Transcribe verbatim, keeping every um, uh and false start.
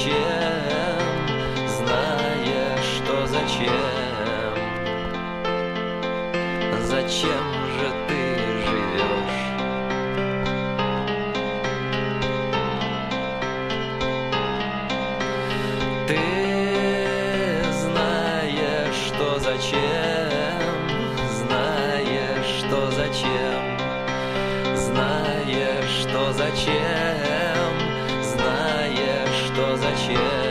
зачем, знаешь, что зачем, зачем же ты живешь? Ты знаешь, что зачем, знаешь, что зачем, знаешь, что зачем, знаешь, что зачем.